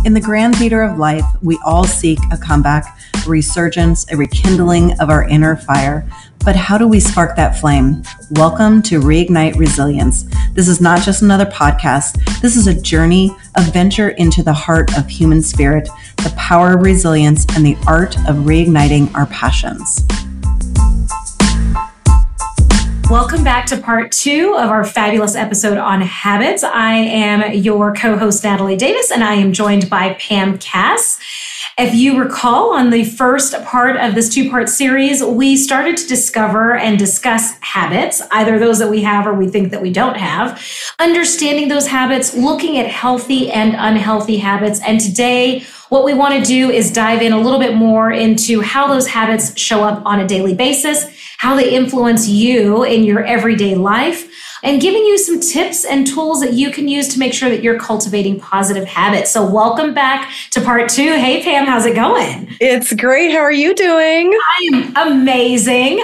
In the grand theater of life, we all seek a comeback, a resurgence, a rekindling of our inner fire. But how do we spark that flame? Welcome to Reignite Resilience. This is not just another podcast. This is a journey, a venture into the heart of human spirit, the power of resilience, and the art of reigniting our passions. Welcome back to part 2 of our fabulous episode on habits. I am your co-host, Natalie Davis, and I am joined by Pam Cass. If you recall, on the first part of this 2-part series, we started to discover and discuss habits, either those that we have or we think that we don't have, understanding those habits, looking at healthy and unhealthy habits. And today, what we want to do is dive in a little bit more into how those habits show up on a daily basis, how they influence you in your everyday life, and giving you some tips and tools that you can use to make sure that you're cultivating positive habits. So welcome back to part 2. Hey, Pam, how's it going? It's great. How are you doing? I am amazing.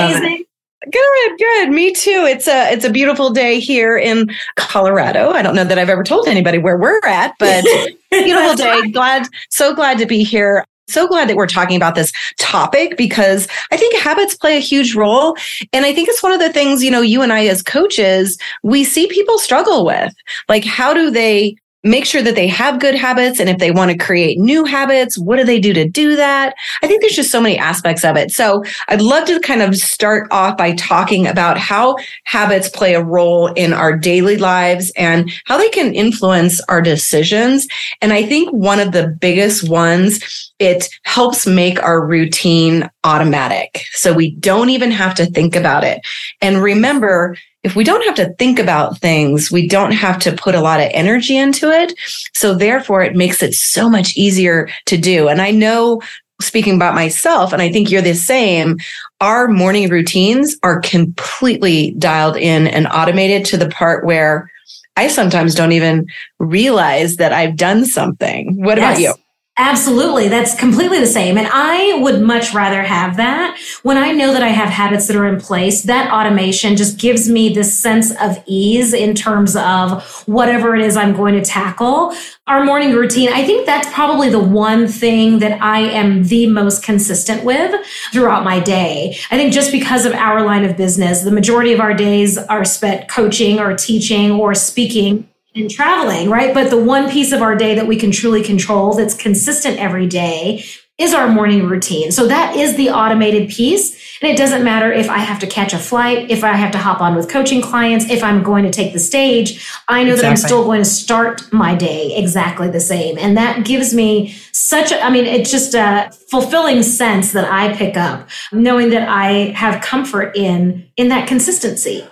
Good. Me too. It's a beautiful day here in Colorado. I don't know that I've ever told anybody where we're at, but beautiful day. So glad to be here. So glad that we're talking about this topic because I think habits play a huge role. And I think it's one of the things, you and I as coaches, we see people struggle with. Like, how do they make sure that they have good habits? And if they want to create new habits, what do they do to do that? I think there's just so many aspects of it. So I'd love to kind of start off by talking about how habits play a role in our daily lives and how they can influence our decisions. And I think one of the biggest ones, it helps make our routine automatic. So we don't even have to think about it. And remember, if we don't have to think about things, we don't have to put a lot of energy into it. So therefore, it makes it so much easier to do. And I know, speaking about myself, and I think you're the same, our morning routines are completely dialed in and automated to the part where I sometimes don't even realize that I've done something. What about you? Absolutely. That's completely the same. And I would much rather have that. When I know that I have habits that are in place, that automation just gives me this sense of ease in terms of whatever it is I'm going to tackle. Our morning routine, I think that's probably the one thing that I am the most consistent with throughout my day. I think just because of our line of business, the majority of our days are spent coaching or teaching or speaking and traveling, right? But the one piece of our day that we can truly control that's consistent every day is our morning routine. So that is the automated piece. And it doesn't matter if I have to catch a flight, if I have to hop on with coaching clients, if I'm going to take the stage, I know that I'm still going to start my day exactly the same. And that gives me it's just a fulfilling sense that I pick up, knowing that I have comfort in that consistency.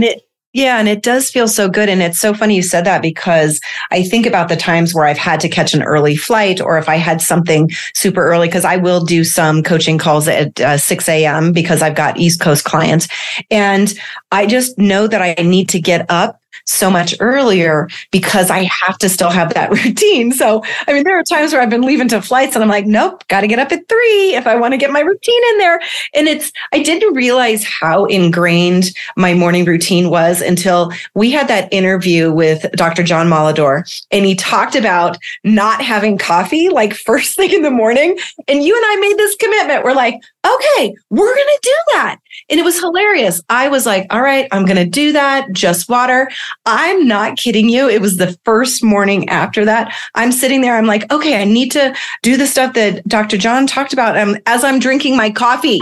And it does feel so good. And it's so funny you said that because I think about the times where I've had to catch an early flight or if I had something super early, because I will do some coaching calls at 6 a.m. because I've got East Coast clients. And I just know that I need to get up so much earlier because I have to still have that routine. So, there are times where I've been leaving to flights and I'm like, nope, got to get up at 3 if I want to get my routine in there. And I didn't realize how ingrained my morning routine was until we had that interview with Dr. John Molidor. And he talked about not having coffee like first thing in the morning. And you and I made this commitment. We're like, okay, we're going to do that. And it was hilarious. I was like, all right, I'm going to do that. Just water. I'm not kidding you. It was the first morning after that. I'm sitting there. I'm like, okay, I need to do the stuff that Dr. John talked about as I'm drinking my coffee.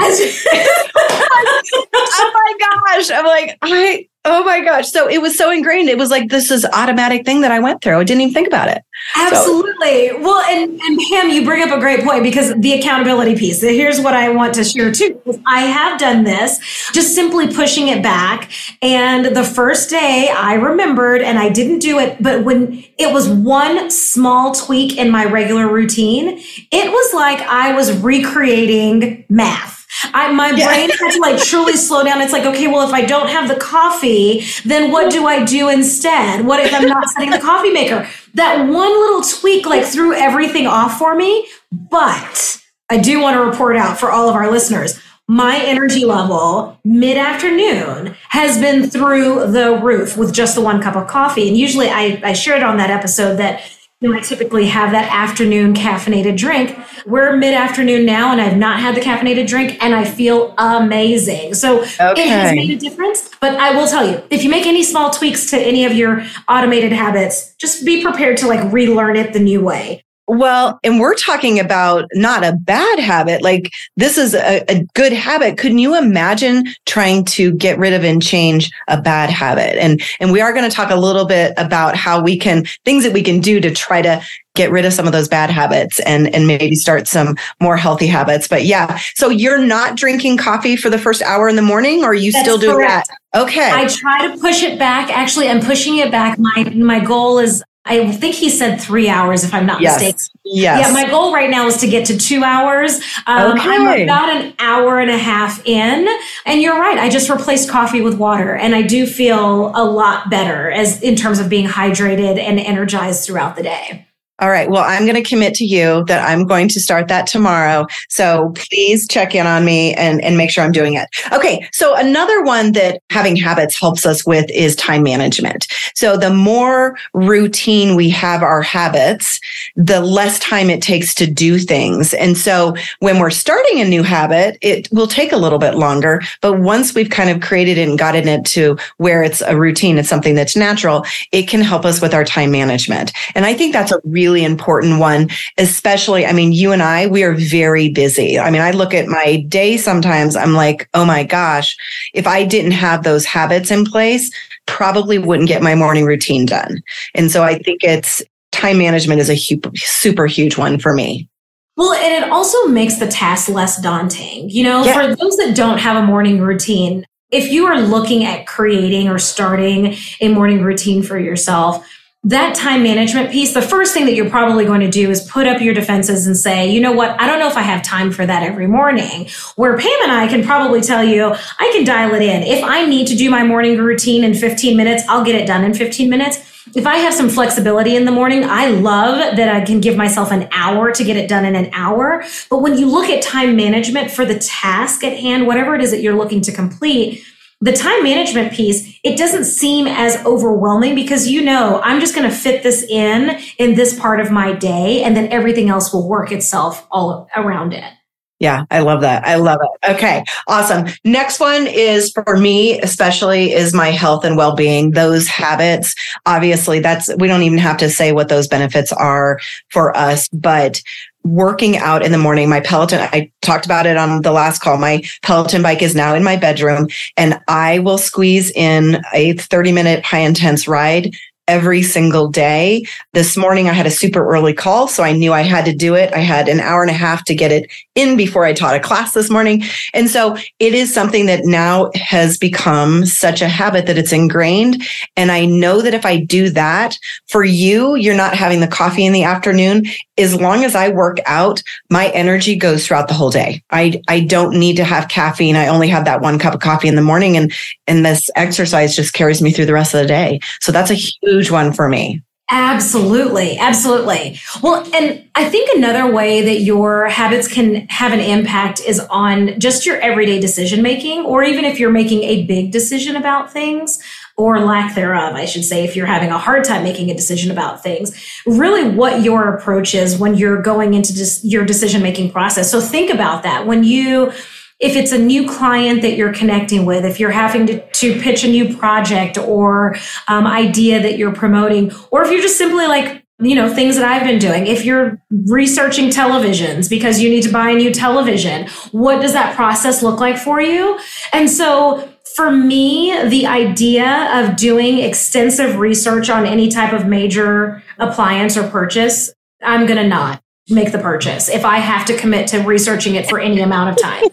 Oh my gosh. I'm like, oh my gosh. So it was so ingrained. It was like, this is automatic thing that I went through. I didn't even think about it. Absolutely. So. Well, and Pam, you bring up a great point because the accountability piece, here's what I want to share too. I have done this, just simply pushing it back. And the first day I remembered and I didn't do it, but when it was one small tweak in my regular routine, it was like I was recreating math. My brain had to truly slow down. It's like, okay, well, if I don't have the coffee, then what do I do instead? What if I'm not setting the coffee maker? That one little tweak threw everything off for me. But I do want to report out for all of our listeners. My energy level mid-afternoon has been through the roof with just the one cup of coffee. And usually I shared on that episode that I typically have that afternoon caffeinated drink. We're mid-afternoon now, and I've not had the caffeinated drink, and I feel amazing. So It has made a difference. But I will tell you, if you make any small tweaks to any of your automated habits, just be prepared to relearn it the new way. Well, and we're talking about not a bad habit. This is a good habit. Couldn't you imagine trying to get rid of and change a bad habit? And we are going to talk a little bit about things that we can do to try to get rid of some of those bad habits and maybe start some more healthy habits. But yeah, so you're not drinking coffee for the first hour in the morning, or are you still doing that? Okay. I try to push it back. Actually, I'm pushing it back. My goal is, I think he said 3 hours, if I'm not mistaken. Yes. Yeah, my goal right now is to get to 2 hours. I'm about an hour and a half in. And you're right. I just replaced coffee with water. And I do feel a lot better in terms of being hydrated and energized throughout the day. All right. Well, I'm going to commit to you that I'm going to start that tomorrow. So please check in on me and make sure I'm doing it. Okay. So another one that having habits helps us with is time management. So the more routine we have our habits, the less time it takes to do things. And so when we're starting a new habit, it will take a little bit longer. But once we've kind of created it and gotten it to where it's a routine, it's something that's natural, it can help us with our time management. And I think that's a really important one, especially, you and I, we are very busy. I look at my day sometimes, I'm like, oh my gosh, if I didn't have those habits in place, probably wouldn't get my morning routine done. And so I think time management is a super huge one for me. Well, and it also makes the task less daunting. For those that don't have a morning routine, if you are looking at creating or starting a morning routine for yourself, that time management piece, the first thing that you're probably going to do is put up your defenses and say, you know what, I don't know if I have time for that every morning. Where Pam and I can probably tell you, I can dial it in. If I need to do my morning routine in 15 minutes, I'll get it done in 15 minutes. If I have some flexibility in the morning, I love that I can give myself an hour to get it done in an hour. But when you look at time management for the task at hand, whatever it is that you're looking to complete, the time management piece, it doesn't seem as overwhelming because I'm just going to fit this in this part of my day, and then everything else will work itself all around it. Yeah, I love that. I love it. Okay, awesome. Next one is for me, especially, is my health and well-being. Those habits, obviously, we don't even have to say what those benefits are for us, but working out in the morning, my Peloton, I talked about it on the last call. My Peloton bike is now in my bedroom, and I will squeeze in a 30-minute high intense ride every single day. This morning, I had a super early call, so I knew I had to do it. I had an hour and a half to get it in before I taught a class this morning. And so it is something that now has become such a habit that it's ingrained. And I know that if I do that, for you're not having the coffee in the afternoon. As long as I work out, my energy goes throughout the whole day. I don't need to have caffeine. I only have that 1 cup of coffee in the morning, and this exercise just carries me through the rest of the day. So that's a huge one for me. Absolutely. Absolutely. Well, and I think another way that your habits can have an impact is on just your everyday decision making, or even if you're making a big decision about things, or lack thereof, I should say, if you're having a hard time making a decision about things, really what your approach is when you're going into your decision-making process. So think about that. If it's a new client that you're connecting with, if you're having to pitch a new project or idea that you're promoting, or if you're just simply things that I've been doing, if you're researching televisions because you need to buy a new television, what does that process look like for you? And so for me, the idea of doing extensive research on any type of major appliance or purchase, I'm going to not make the purchase if I have to commit to researching it for any amount of time.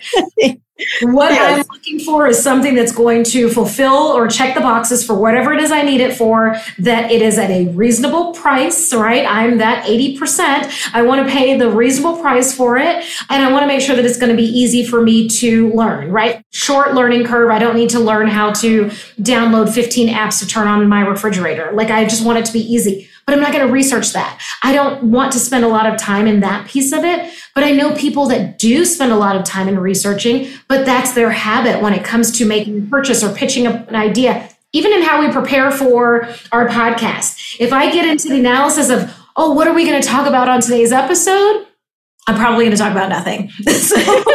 What I'm looking for is something that's going to fulfill or check the boxes for whatever it is I need it for, that it is at a reasonable price, right? I'm that 80%. I want to pay the reasonable price for it. And I want to make sure that it's going to be easy for me to learn, right? Short learning curve. I don't need to learn how to download 15 apps to turn on my refrigerator. I just want it to be easy. But I'm not going to research that. I don't want to spend a lot of time in that piece of it. But I know people that do spend a lot of time in researching, but that's their habit when it comes to making a purchase or pitching an idea. Even in how we prepare for our podcast. If I get into the analysis of, oh, what are we going to talk about on today's episode? I'm probably going to talk about nothing. Because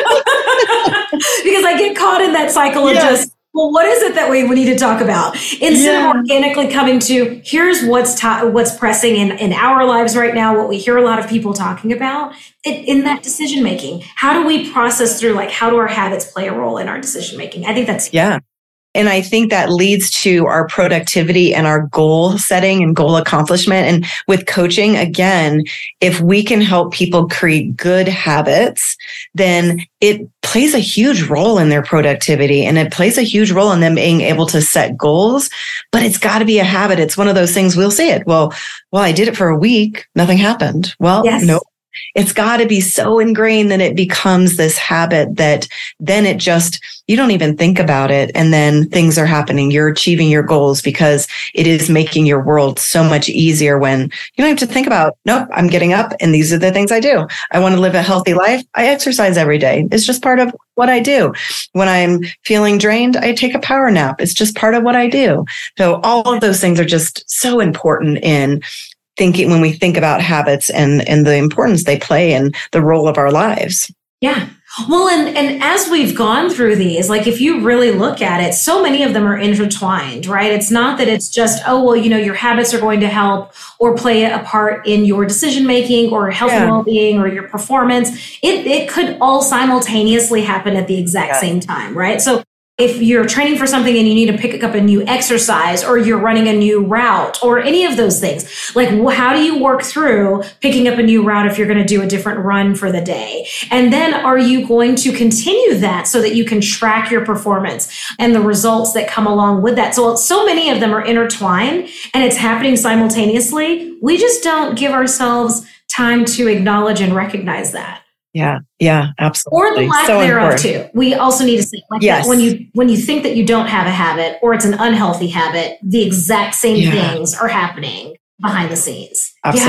I get caught in that cycle of just, well, what is it that we need to talk about? Instead of organically coming to, here's what's pressing in our lives right now, what we hear a lot of people talking about in that decision making. How do we process through, like, how do our habits play a role in our decision making? I think that's And I think that leads to our productivity and our goal setting and goal accomplishment. And with coaching, again, if we can help people create good habits, then it plays a huge role in their productivity and it plays a huge role in them being able to set goals. But it's got to be a habit. It's one of those things we'll say it. Well, I did it for a week. Nothing happened. Well, no. It's got to be so ingrained that it becomes this habit that then it just, you don't even think about it. And then things are happening. You're achieving your goals because it is making your world so much easier when you don't have to think about, nope, I'm getting up and these are the things I do. I want to live a healthy life. I exercise every day. It's just part of what I do. When I'm feeling drained, I take a power nap. It's just part of what I do. So all of those things are just so important in thinking when we think about habits and the importance they play in the role of our lives. Yeah. Well, and as we've gone through these, like if you really look at it, so many of them are intertwined, right? It's not that it's just, oh, well, your habits are going to help or play a part in your decision making or health and well-being or your performance. It could all simultaneously happen at the exact same time, right? So if you're training for something and you need to pick up a new exercise or you're running a new route or any of those things, like how do you work through picking up a new route if you're going to do a different run for the day? And then are you going to continue that so that you can track your performance and the results that come along with that? So many of them are intertwined and it's happening simultaneously. We just don't give ourselves time to acknowledge and recognize that. Yeah, absolutely. Or the lack thereof too. We also need to say that when you think that you don't have a habit or it's an unhealthy habit, the exact same things are happening behind the scenes.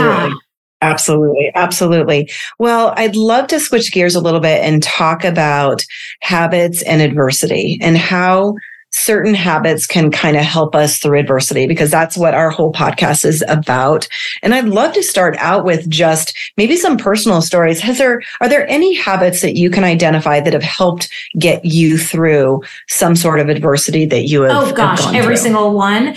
Absolutely. Well, I'd love to switch gears a little bit and talk about habits and adversity and how certain habits can kind of help us through adversity, because that's what our whole podcast is about. And I'd love to start out with just maybe some personal stories. Are there any habits that you can identify that have helped get you through some sort of adversity that you have? Oh gosh, every single one.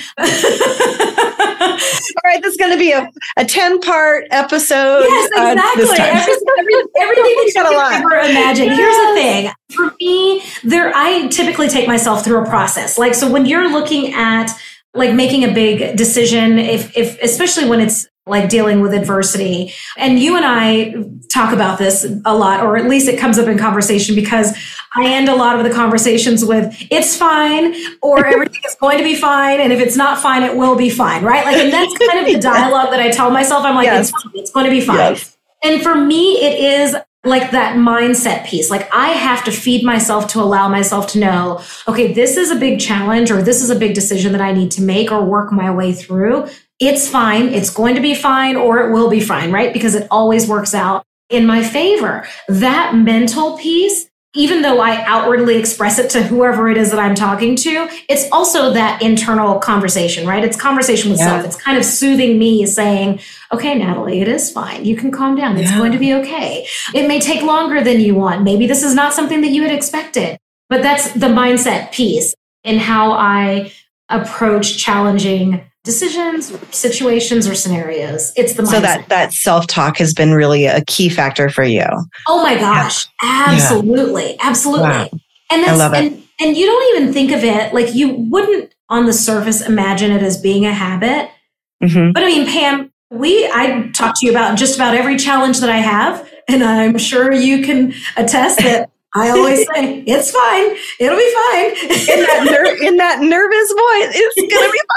All right, this is going to be a 10-part episode. Yes, exactly. Everything that you can ever imagine. Here's the thing. For me, I typically take myself through a process. Like, so when you're looking at like making a big decision, if especially when it's like dealing with adversity, and you and I talk about this a lot, or at least it comes up in conversation because I end a lot of the conversations with, it's fine, or everything is going to be fine. And if it's not fine, it will be fine. Right. Like, and that's kind of the dialogue that I tell myself. I'm like, it's fine. It's going to be fine. Yes. And for me, it is like that mindset piece. Like I have to feed myself to allow myself to know, okay, this is a big challenge, or this is a big decision that I need to make or work my way through. It's fine. It's going to be fine, or it will be fine, right? Because it always works out in my favor. That mental piece, even though I outwardly express it to whoever it is that I'm talking to, it's also that internal conversation, right? It's conversation with self. It's kind of soothing me, saying, okay, Natalie, it is fine. You can calm down. It's going to be okay. It may take longer than you want. Maybe this is not something that you had expected, but that's the mindset piece in how I approach challenging decisions, situations, or scenarios. It's the mindset. So that self-talk has been really a key factor for you. Oh my gosh. Absolutely. Absolutely. Wow. And that's, I love it. And you don't even think of it, like you wouldn't on the surface imagine it as being a habit. Mm-hmm. But I mean, Pam, I talk to you about just about every challenge that I have. And I'm sure you can attest that I always say, it's fine. It'll be fine. In that nervous voice, it's going to be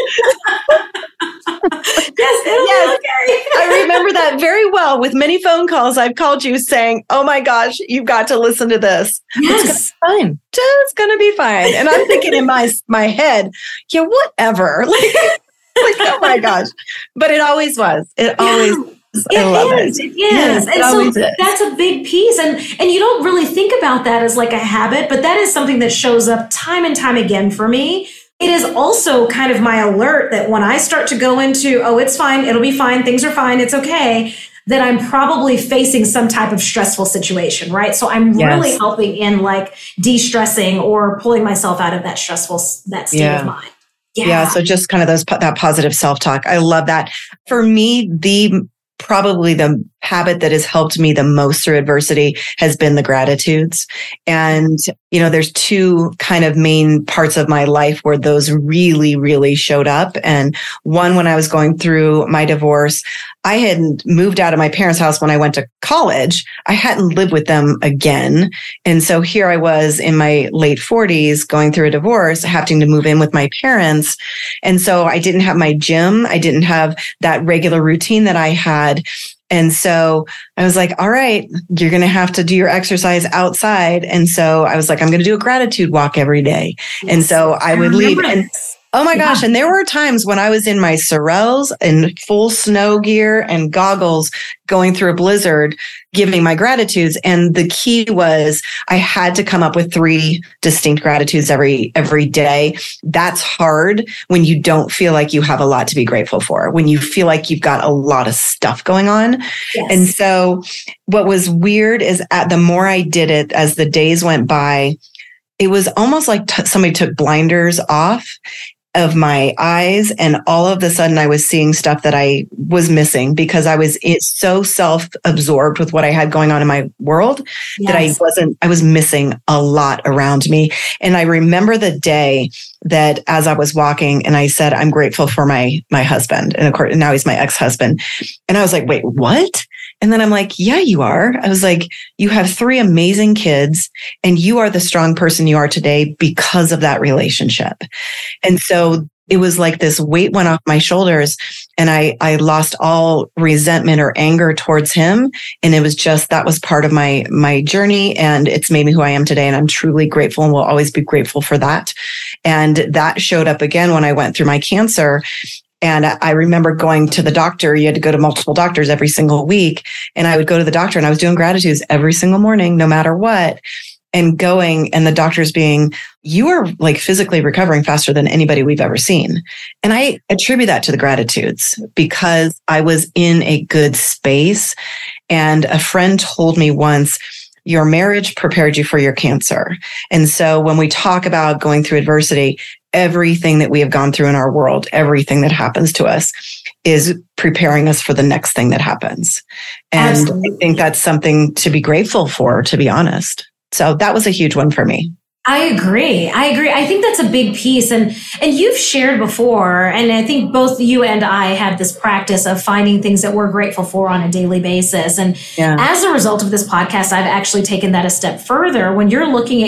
fine. It'll be okay. I remember that very well. With many phone calls, I've called you saying, oh my gosh, you've got to listen to this. Yes. It's going to be fine. It's going to be fine. And I'm thinking in my head, whatever. Like, oh my gosh. But it always was. It always It is. And so that's a big piece. And you don't really think about that as like a habit, but that is something that shows up time and time again for me it is also kind of my alert that when I start to go into, oh, it's fine, it'll be fine, things are fine, it's okay, that I'm probably facing some type of stressful situation, right? So I'm really helping in like de-stressing or pulling myself out of that that state of mind. Yeah. So just kind of that positive self-talk. I love that. For me, probably the habit that has helped me the most through adversity has been the gratitudes. And, there's two kind of main parts of my life where those really, really showed up. And one, when I was going through my divorce, I had moved out of my parents' house when I went to college. I hadn't lived with them again. And so here I was in my late 40s going through a divorce, having to move in with my parents. And so I didn't have my gym. I didn't have that regular routine that I had. And so I was like, all right, you're going to have to do your exercise outside. And so I was like, I'm going to do a gratitude walk every day. Yes. And so I would leave. And oh my gosh. And there were times when I was in my Sorels in full snow gear and goggles going through a blizzard, giving my gratitudes. And the key was I had to come up with 3 distinct gratitudes every day. That's hard when you don't feel like you have a lot to be grateful for, when you feel like you've got a lot of stuff going on. Yes. And so what was weird is the more I did it, as the days went by, it was almost like somebody took blinders off of my eyes. And all of a sudden I was seeing stuff that I was missing because I was so self-absorbed with what I had going on in my world that I was missing a lot around me. And I remember the day that as I was walking and I said, I'm grateful for my husband. And of course, now he's my ex-husband. And I was like, wait, what? And then I'm like, yeah, you are. I was like, you have 3 amazing kids and you are the strong person you are today because of that relationship. And so it was like this weight went off my shoulders and I lost all resentment or anger towards him. And it was just, that was part of my journey, and it's made me who I am today. And I'm truly grateful and will always be grateful for that. And that showed up again when I went through my cancer. And I remember going to the doctor. You had to go to multiple doctors every single week. And I would go to the doctor and I was doing gratitudes every single morning, no matter what. And going, and the doctors being, you are like physically recovering faster than anybody we've ever seen. And I attribute that to the gratitudes because I was in a good space. And a friend told me once, your marriage prepared you for your cancer. And so when we talk about going through adversity, everything that we have gone through in our world, everything that happens to us is preparing us for the next thing that happens. And absolutely. I think that's something to be grateful for, to be honest. So that was a huge one for me. I agree. I think that's a big piece. And you've shared before, and I think both you and I have this practice of finding things that we're grateful for on a daily basis. And as a result of this podcast, I've actually taken that a step further. When you're looking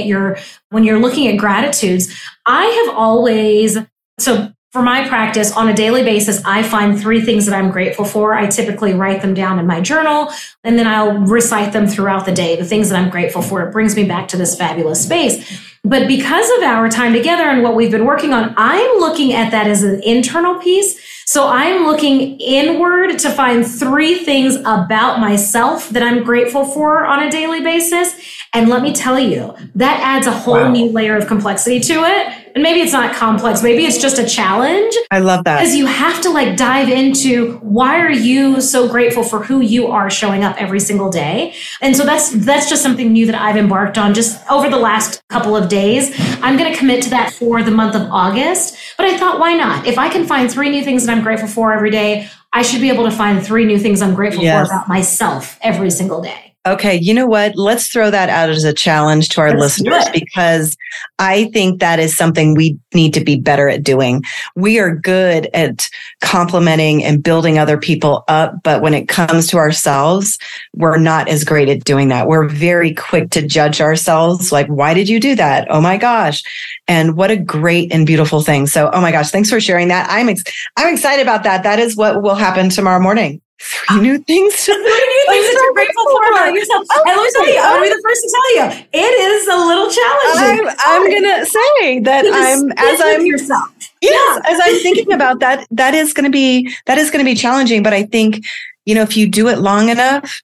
at gratitudes, I have always, so for my practice on a daily basis, I find 3 things that I'm grateful for. I typically write them down in my journal, and then I'll recite them throughout the day, the things that I'm grateful for. It brings me back to this fabulous space. But because of our time together and what we've been working on, I'm looking at that as an internal piece. So I'm looking inward to find 3 things about myself that I'm grateful for on a daily basis. And let me tell you, that adds a whole new layer of complexity to it. And maybe it's not complex. Maybe it's just a challenge. I love that. Because you have to like dive into why are you so grateful for who you are showing up every single day. And so that's just something new that I've embarked on just over the last couple of days. I'm going to commit to that for the month of August. But I thought, why not? If I can find 3 new things that I'm grateful for every day, I should be able to find 3 new things I'm grateful for about myself every single day. Okay, you know what? Let's throw that out as a challenge to our listeners, because I think that is something we need to be better at doing. We are good at complimenting and building other people up, but when it comes to ourselves, we're not as great at doing that. We're very quick to judge ourselves. Like, why did you do that? Oh my gosh. And what a great and beautiful thing. So, oh my gosh, thanks for sharing that. I'm excited about that. That is what will happen tomorrow morning. 3 new things. 3 new things that you're grateful for about yourself. And let me tell you, I'm going to be the first to tell you, it is a little challenging. I'm going to say that I'm yourself. Yes, as I'm thinking about that, that is going to be challenging. But I think, if you do it long enough,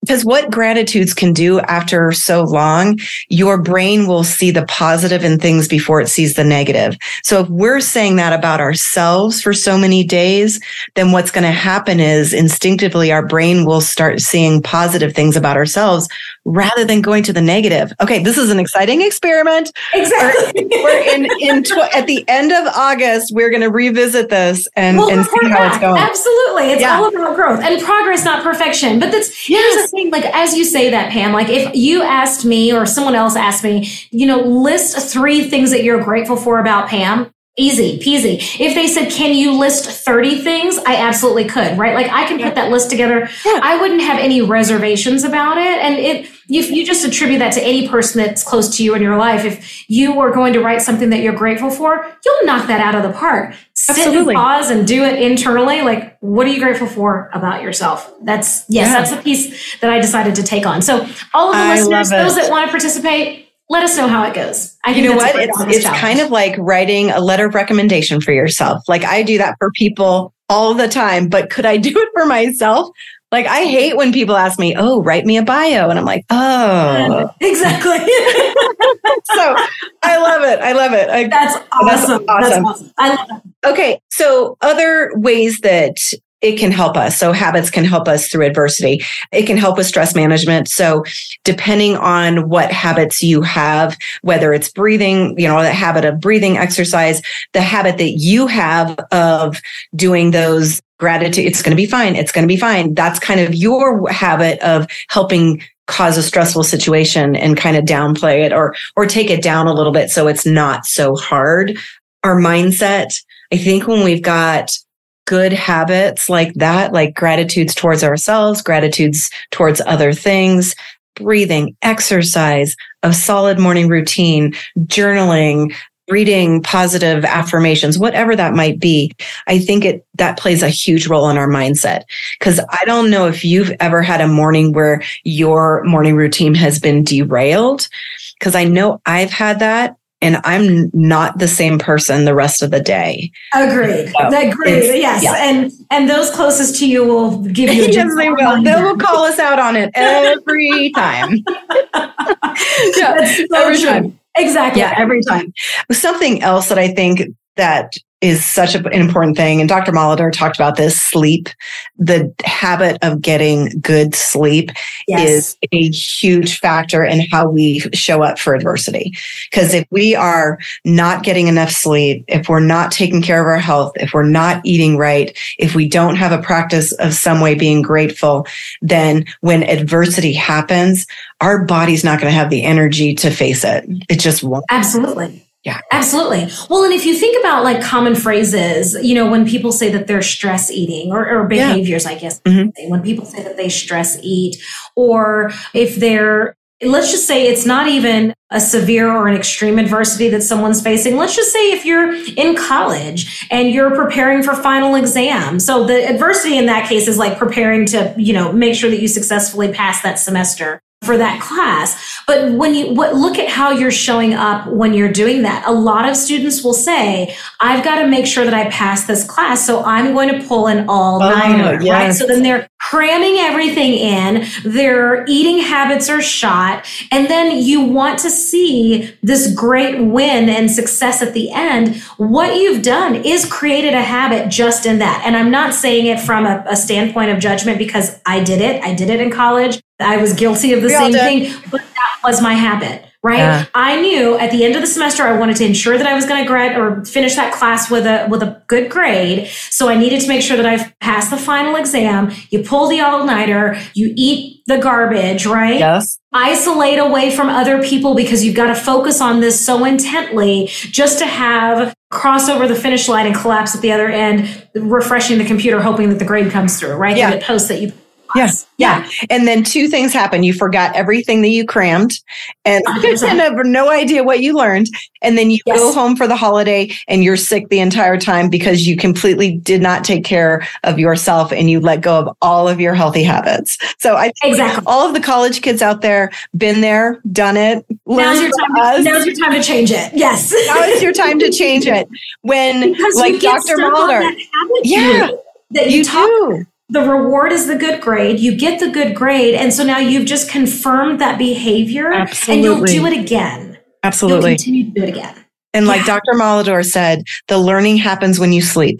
Because what gratitudes can do after so long, your brain will see the positive in things before it sees the negative. So if we're saying that about ourselves for so many days, then what's going to happen is instinctively our brain will start seeing positive things about ourselves rather than going to the negative. Okay, this is an exciting experiment. Exactly. At the end of August, we're going to revisit this and see how it's going. Absolutely. It's all about growth and progress, not perfection. But here's the thing, like, as you say that, Pam, like if you asked me or someone else asked me, list 3 things that you're grateful for about Pam. Easy peasy. If they said, can you list 30 things? I absolutely could, right? Like I can put that list together. Yeah. I wouldn't have any reservations about it. And if you just attribute that to any person that's close to you in your life, if you were going to write something that you're grateful for, you'll knock that out of the park. Absolutely. Sit and pause and do it internally. Like, what are you grateful for about yourself? That's the piece that I decided to take on. So all of the listeners, those that want to participate, let us know how it goes. I think what? It's kind of like writing a letter of recommendation for yourself. Like I do that for people all the time, but could I do it for myself? Like I hate when people ask me, "Oh, write me a bio," and I'm like, "Oh, exactly." So I love it. That's awesome. That's awesome. I love it. Okay, so other ways that it can help us. So habits can help us through adversity. It can help with stress management. So depending on what habits you have, whether it's breathing, the habit of breathing, exercise, the habit that you have of doing those gratitude, it's going to be fine. It's going to be fine. That's kind of your habit of helping cause a stressful situation and kind of downplay it or take it down a little bit so it's not so hard. Our mindset, I think when we've got good habits like that, like gratitudes towards ourselves, gratitudes towards other things, breathing, exercise, a solid morning routine, journaling, reading positive affirmations, whatever that might be, I think that plays a huge role in our mindset. Because I don't know if you've ever had a morning where your morning routine has been derailed, because I know I've had that. And I'm not the same person the rest of the day. Agreed. Yes. Yeah. And those closest to you will give you. Yes, they will. They will call us out on it every time. Every time. Exactly. Yeah, every time. Something else that I think that is such an important thing, and Dr. Molitor talked about this, sleep. The habit of getting good sleep is a huge factor in how we show up for adversity. Because if we are not getting enough sleep, if we're not taking care of our health, if we're not eating right, if we don't have a practice of some way being grateful, then when adversity happens, our body's not going to have the energy to face it. It just won't. Absolutely. Yeah, absolutely. Well, and if you think about like common phrases, when people say that they're stress eating or behaviors, I guess, when people say that they stress eat, or if let's just say it's not even a severe or an extreme adversity that someone's facing. Let's just say if you're in college and you're preparing for final exam. So the adversity in that case is like preparing to, make sure that you successfully pass that semester for that class. But when look at how you're showing up when you're doing that. A lot of students will say, I've got to make sure that I pass this class. So I'm going to pull an all-nighter, right? So then they're cramming everything in, their eating habits are shot. And then you want to see this great win and success at the end. What you've done is created a habit just in that. And I'm not saying it from a standpoint of judgment because I did it. I did it in college. I was guilty of the same thing, but that was my habit, right? Yeah. I knew at the end of the semester, I wanted to ensure that I was going to finish that class with a good grade. So I needed to make sure that I passed the final exam. You pull the all-nighter, you eat the garbage, right? Yes. Isolate away from other people because you've got to focus on this so intently just to have cross over the finish line and collapse at the other end, refreshing the computer, hoping that the grade comes through, right? Yeah. And it posts that you. Yes. Yeah. And then 2 things happen. You forgot everything that you crammed and have no idea what you learned. And then you go home for the holiday and you're sick the entire time because you completely did not take care of yourself and you let go of all of your healthy habits. So I think all of the college kids out there, been there, done it. Now's your time to change it. Yes. Now is your time to change it. When, because like Dr. Molitor. That you do. the reward is the good grade. You get the good grade. And so now you've just confirmed that behavior. Absolutely. And you'll do it again. Absolutely. You'll continue to do it again. And like Dr. Molador said, the learning happens when you sleep.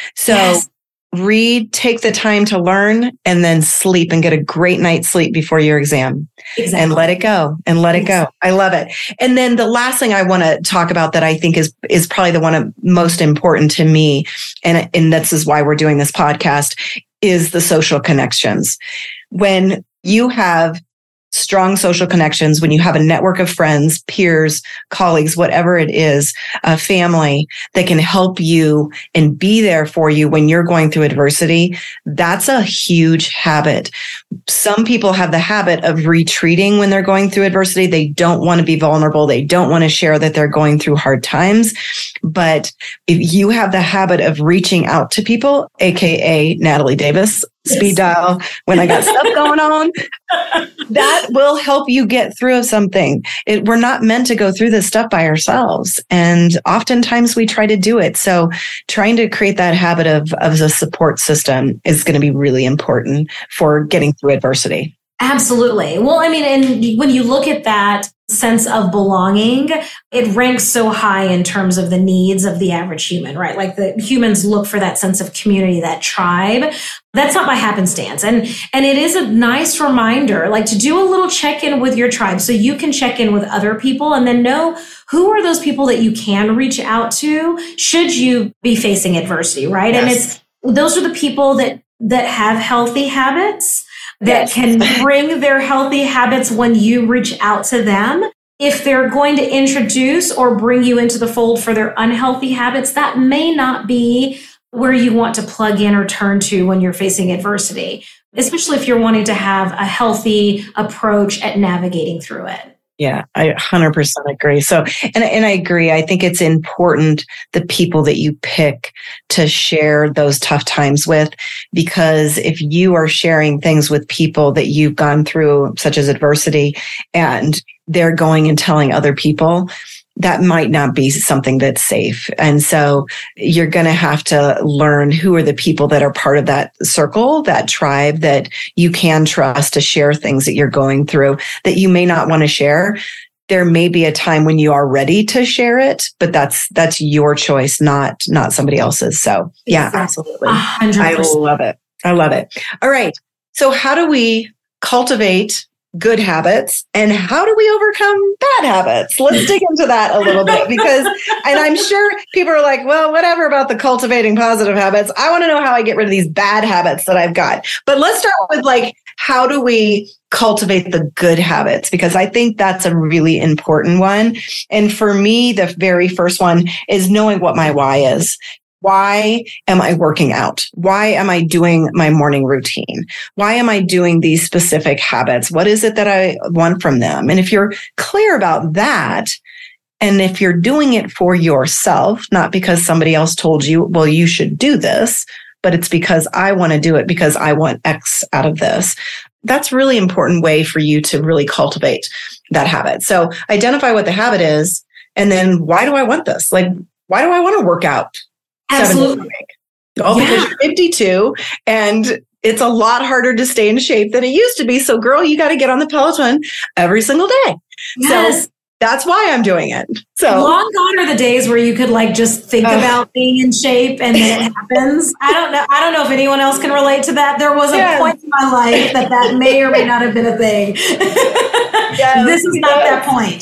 So read, take the time to learn, and then sleep and get a great night's sleep before your exam. Exactly. And let it go and let it go. I love it. And then the last thing I want to talk about that I think is probably the one of most important to me. And this is why we're doing this podcast is the social connections. When you have strong social connections, when you have a network of friends, peers, colleagues, whatever it is, a family that can help you and be there for you when you're going through adversity, that's a huge habit. Some people have the habit of retreating when they're going through adversity. They don't want to be vulnerable. They don't want to share that they're going through hard times. But if you have the habit of reaching out to people, AKA Natalie Davis, speed dial when I got stuff going on, that will help you get through something. We're not meant to go through this stuff by ourselves. And oftentimes we try to do it. So trying to create that habit of a support system is going to be really important for getting through adversity. Absolutely. Well, I mean, and when you look at that sense of belonging, it ranks so high in terms of the needs of the average human, right? Like the humans look for that sense of community, that tribe. That's not by happenstance. And it is a nice reminder, like to do a little check-in with your tribe so you can check in with other people and then know who are those people that you can reach out to should you be facing adversity, right? Yes. And those are the people that have healthy habits, that can bring their healthy habits when you reach out to them. If they're going to introduce or bring you into the fold for their unhealthy habits, that may not be where you want to plug in or turn to when you're facing adversity, especially if you're wanting to have a healthy approach at navigating through it. Yeah, I 100% agree. So, and I agree. I think it's important the people that you pick to share those tough times with, because if you are sharing things with people that you've gone through, such as adversity, and they're going and telling other people, that might not be something that's safe. And so you're going to have to learn who are the people that are part of that circle, that tribe that you can trust to share things that you're going through that you may not want to share. There may be a time when you are ready to share it, but that's your choice, not somebody else's. So yeah, absolutely. 100%. I love it. I love it. All right. So how do we cultivate good habits and how do we overcome bad habits? Let's dig into that a little bit because, and I'm sure people are like, well, whatever about the cultivating positive habits. I want to know how I get rid of these bad habits that I've got. But let's start with like, how do we cultivate the good habits? Because I think that's a really important one. And for me, the very first one is knowing what my why is. Why am I working out? Why am I doing my morning routine? Why am I doing these specific habits? What is it that I want from them? And if you're clear about that, and if you're doing it for yourself, not because somebody else told you, well, you should do this, but it's because I want to do it because I want X out of this. That's a really important way for you to really cultivate that habit. So identify what the habit is. And then why do I want this? Like, why do I want to work out? Absolutely. Because you're 52 and it's a lot harder to stay in shape than it used to be. So girl, you got to get on the Peloton every single day. Yes. So that's why I'm doing it. So long gone are the days where you could like just think about being in shape and then it happens. I don't know if anyone else can relate to that. There was a point in my life that may or may not have been a thing. This is not that point.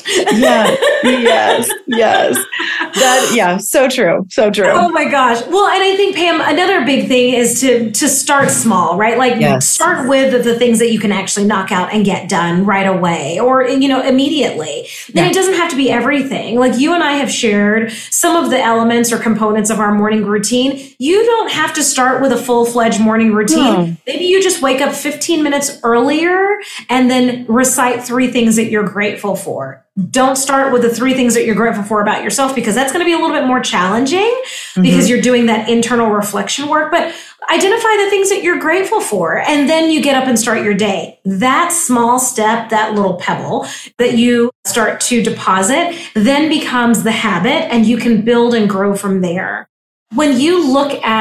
Yes. So true. So true. Oh my gosh. Well, and I think, Pam, another big thing is to start small, right? Like start with the things that you can actually knock out and get done right away or, immediately. Then it doesn't have to be everything. Like you and I have shared some of the elements or components of our morning routine. You don't have to start with a full-fledged morning routine. No. Maybe you just wake up 15 minutes earlier and then recite 3 things that you're grateful for. Don't start with the 3 things that you're grateful for about yourself because that's going to be a little bit more challenging because you're doing that internal reflection work. But identify the things that you're grateful for, and then you get up and start your day. That small step, that little pebble that you start to deposit, then becomes the habit, and you can build and grow from there. When you look at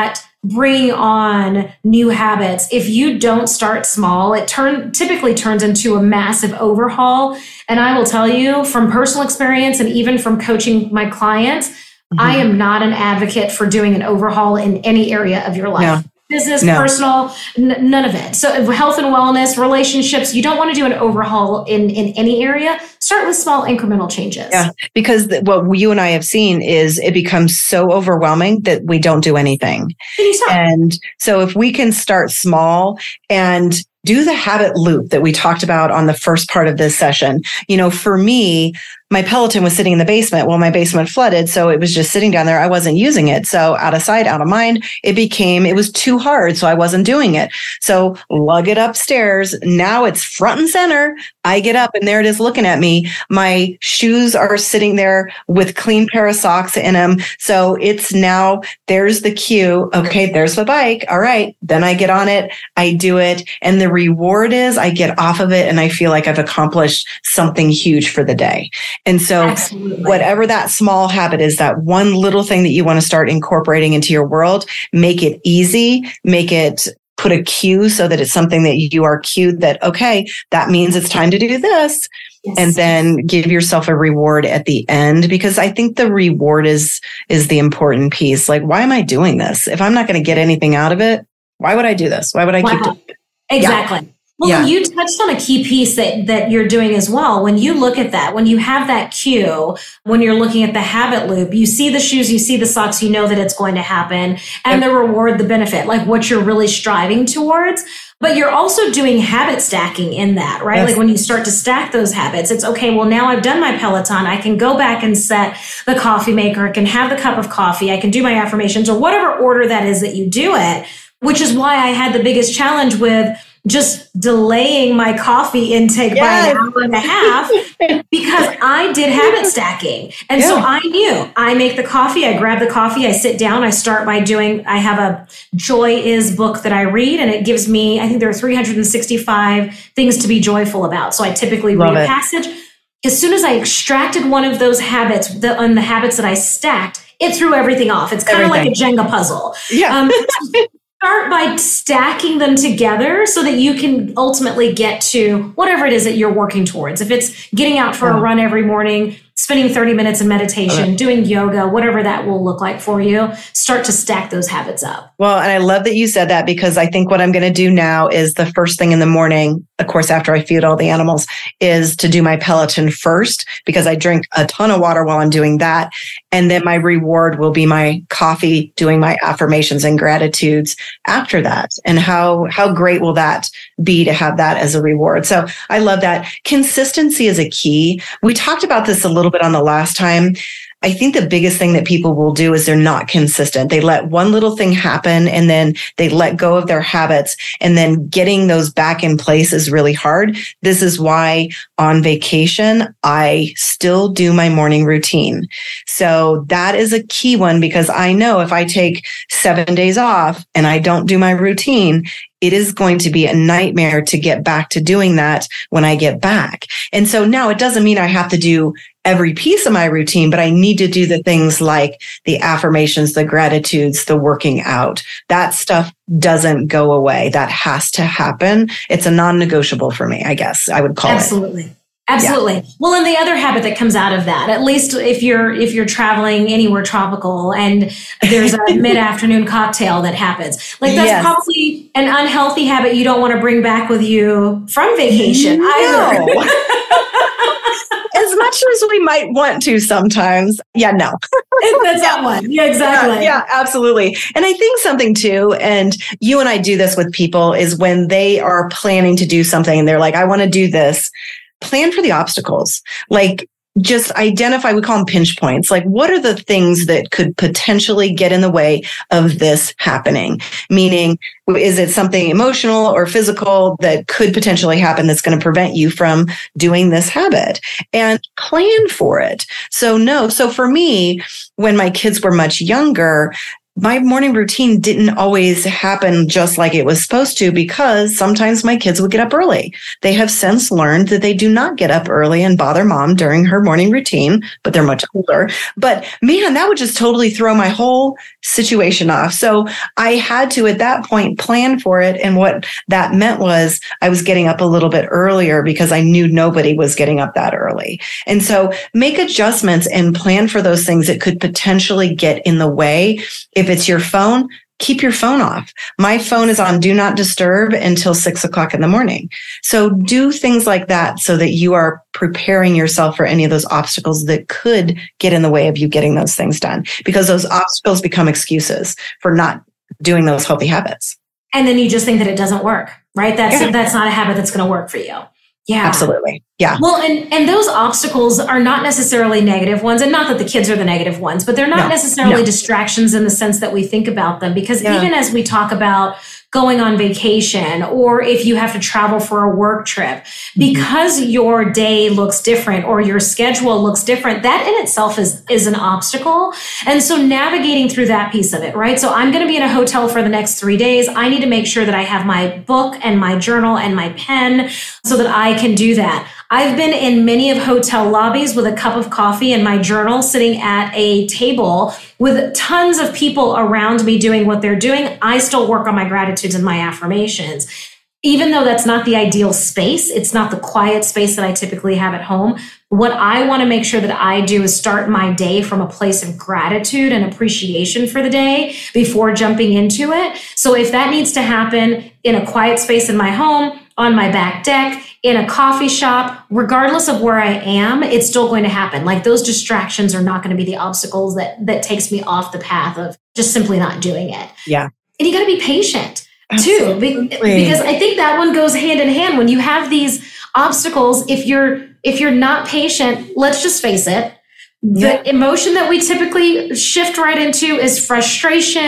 bringing on new habits, if you don't start small, it typically turns into a massive overhaul. And I will tell you from personal experience and even from coaching my clients, I am not an advocate for doing an overhaul in any area of your life. No. Business, personal, none of it. So health and wellness, relationships, you don't want to do an overhaul in any area. Start with small incremental changes. Yeah, because what you and I have seen is it becomes so overwhelming that we don't do anything. And so if we can start small and do the habit loop that we talked about on the first part of this session. For me, my Peloton was sitting in the basement. Well, my basement flooded, so it was just sitting down there. I wasn't using it. So out of sight, out of mind, it was too hard. So I wasn't doing it. So lug it upstairs. Now it's front and center. I get up and there it is looking at me. My shoes are sitting there with clean pair of socks in them. So it's now, there's the cue. Okay, there's the bike. All right. Then I get on it. I do it. And the reward is I get off of it and I feel like I've accomplished something huge for the day. And so whatever that small habit is, that one little thing that you want to start incorporating into your world, make it easy, put a cue so that it's something that you are cued that, okay, that means it's time to do this. Yes. And then give yourself a reward at the end, because I think the reward is the important piece. Like, why am I doing this? If I'm not going to get anything out of it, why would I do this? Why would I keep doing it? Exactly. Yeah. Well, you touched on a key piece that you're doing as well. When you look at that, when you have that cue, when you're looking at the habit loop, you see the shoes, you see the socks, you know that it's going to happen, and the reward, the benefit, like what you're really striving towards. But you're also doing habit stacking in that, right? Yes. Like when you start to stack those habits, it's okay, well, now I've done my Peloton. I can go back and set the coffee maker. I can have the cup of coffee. I can do my affirmations or whatever order that is that you do it, which is why I had the biggest challenge with just delaying my coffee intake by an hour and a half because I did habit stacking. And so I knew I make the coffee, I grab the coffee, I sit down, I start by I have a Joy Is book that I read, and it gives me, I think there are 365 things to be joyful about. So I typically read a passage. As soon as I extracted one of those habits, the habits that I stacked, it threw everything off. It's kind of like a Jenga puzzle. Yeah. Start by stacking them together so that you can ultimately get to whatever it is that you're working towards. If it's getting out for a run every morning, spending 30 minutes in meditation, doing yoga, whatever that will look like for you, start to stack those habits up. Well, and I love that you said that, because I think what I'm going to do now is the first thing in the morning, of course, after I feed all the animals, is to do my Peloton first, because I drink a ton of water while I'm doing that. And then my reward will be my coffee, doing my affirmations and gratitudes after that. And how great will that be to have that as a reward? So I love that. Consistency is a key. We talked about this a little bit on the last time. I think the biggest thing that people will do is they're not consistent. They let one little thing happen and then they let go of their habits, and then getting those back in place is really hard. This is why on vacation, I still do my morning routine. So that is a key one, because I know if I take 7 days off and I don't do my routine, it is going to be a nightmare to get back to doing that when I get back. And so now it doesn't mean I have to do every piece of my routine, but I need to do the things like the affirmations, the gratitudes, the working out. That stuff doesn't go away. That has to happen. It's a non-negotiable for me, I guess I would call it. Absolutely. Yeah. Well, and the other habit that comes out of that, at least if you're traveling anywhere tropical and there's a mid-afternoon cocktail that happens, like that's probably an unhealthy habit you don't want to bring back with you from vacation either. As much as we might want to sometimes. Yeah, no. That's that one. Yeah, exactly. Yeah, absolutely. And I think something too, and you and I do this with people, is when they are planning to do something and they're like, I want to do this. Plan for the obstacles. Like, just identify, we call them pinch points. Like, what are the things that could potentially get in the way of this happening? Meaning, is it something emotional or physical that could potentially happen that's going to prevent you from doing this habit? And plan for it. So for me, when my kids were much younger, my morning routine didn't always happen just like it was supposed to, because sometimes my kids would get up early. They have since learned that they do not get up early and bother mom during her morning routine, but they're much older. But man, that would just totally throw my whole situation off. So I had to, at that point, plan for it. And what that meant was I was getting up a little bit earlier because I knew nobody was getting up that early. And so make adjustments and plan for those things that could potentially get in the way. If it's your phone, keep your phone off. My phone is on do not disturb until 6 o'clock in the morning. So do things like that so that you are preparing yourself for any of those obstacles that could get in the way of you getting those things done, because those obstacles become excuses for not doing those healthy habits. And then you just think that it doesn't work, right? That's not a habit that's going to work for you. Yeah, absolutely. Yeah. Well, and those obstacles are not necessarily negative ones, and not that the kids are the negative ones, but they're not necessarily distractions in the sense that we think about them. Because even as we talk about going on vacation, or if you have to travel for a work trip, because your day looks different or your schedule looks different, that in itself is an obstacle. And so navigating through that piece of it, right? So I'm going to be in a hotel for the next 3 days. I need to make sure that I have my book and my journal and my pen so that I can do that. I've been in many of hotel lobbies with a cup of coffee and my journal, sitting at a table with tons of people around me doing what they're doing. I still work on my gratitudes and my affirmations. Even though that's not the ideal space, it's not the quiet space that I typically have at home. What I want to make sure that I do is start my day from a place of gratitude and appreciation for the day before jumping into it. So if that needs to happen in a quiet space in my home, on my back deck, in a coffee shop, regardless of where I am, it's still going to happen. Like, those distractions are not going to be the obstacles that takes me off the path of just simply not doing it. Yeah. And you got to be patient too, Absolutely. because I think that one goes hand in hand. When you have these obstacles, if you're not patient, let's just face it, the emotion that we typically shift right into is frustration,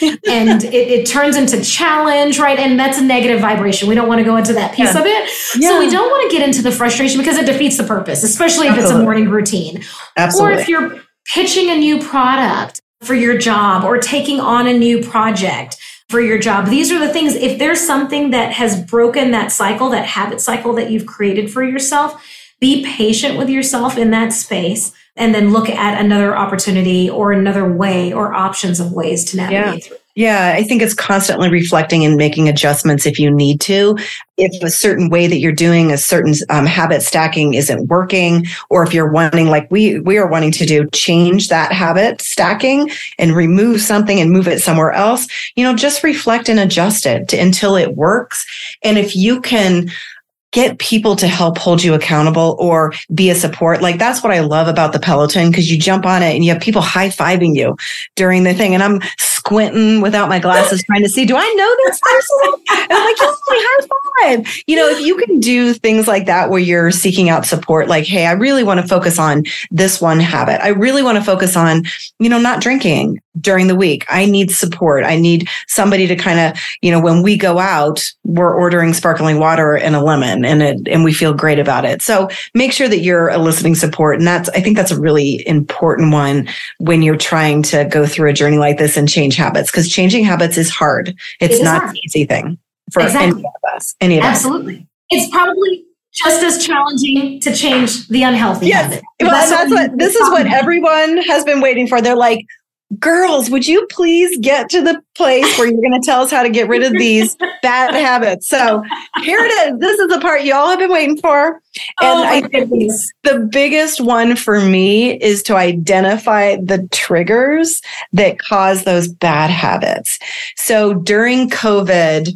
and it turns into challenge, right? And that's a negative vibration. We don't want to go into that piece of it. Yeah. So we don't want to get into the frustration, because it defeats the purpose, especially if it's a morning routine. Absolutely. Or if you're pitching a new product for your job, or taking on a new project for your job. These are the things, if there's something that has broken that cycle, that habit cycle that you've created for yourself, be patient with yourself in that space, and then look at another opportunity or another way or options of ways to navigate through. Yeah, I think it's constantly reflecting and making adjustments if you need to. If a certain way that you're doing a certain habit stacking isn't working, or if you're wanting, like we are wanting to do, change that habit stacking and remove something and move it somewhere else, just reflect and adjust it until it works. And if you can get people to help hold you accountable or be a support. Like, that's what I love about the Peloton, because you jump on it and you have people high-fiving you during the thing. And I'm squinting without my glasses trying to see, do I know this person? And I'm like, yes, high five. If you can do things like that where you're seeking out support, like, hey, I really want to focus on this one habit. I really want to focus on, not drinking during the week. I need support. I need somebody to kind of, when we go out, we're ordering sparkling water and a lemon, and we feel great about it. So make sure that you're eliciting support. And I think that's a really important one when you're trying to go through a journey like this and change habits, because changing habits is hard. It's not an easy thing for any of us. Absolutely. It's probably just as challenging to change the unhealthy habit. Well, this is what everyone has been waiting for. They're like, girls, would you please get to the place where you're going to tell us how to get rid of these bad habits? So here it is. This is the part you all have been waiting for. And I think the biggest one for me is to identify the triggers that cause those bad habits. So during COVID,